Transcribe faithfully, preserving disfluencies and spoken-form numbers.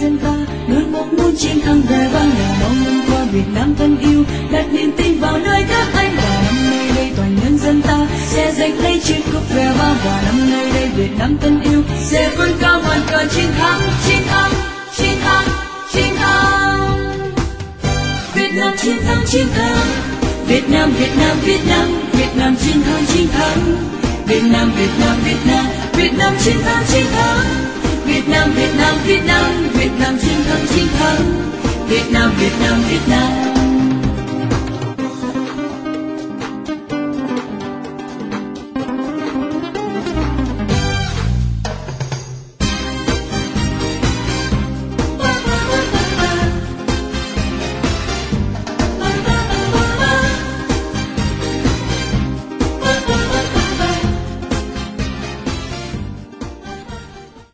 dân ta luôn mong muốn chiến thắng về vang và mong năm qua Việt Nam thân yêu đặt niềm tin vào nơi các anh. Và năm nay đây toàn nhân dân ta sẽ giành lấy chiếc cúp về vang, và năm nay đây Việt Nam thân yêu sẽ vươn cao ngọn cờ chiến thắng, chiến thắng, chiến thắng, chiến thắng. Việt Nam chiến thắng, chiến thắng. Việt Nam, Việt Nam, Việt Nam, Việt Nam chiến thắng, chiến thắng. Việt Nam, Việt Nam, Việt Nam, Việt Nam chiến thắng, chiến thắng. Việt Nam, Việt Nam, Việt Nam, Việt Nam chiến thắng, chiến thắng. Việt Nam, Việt Nam, Việt Nam.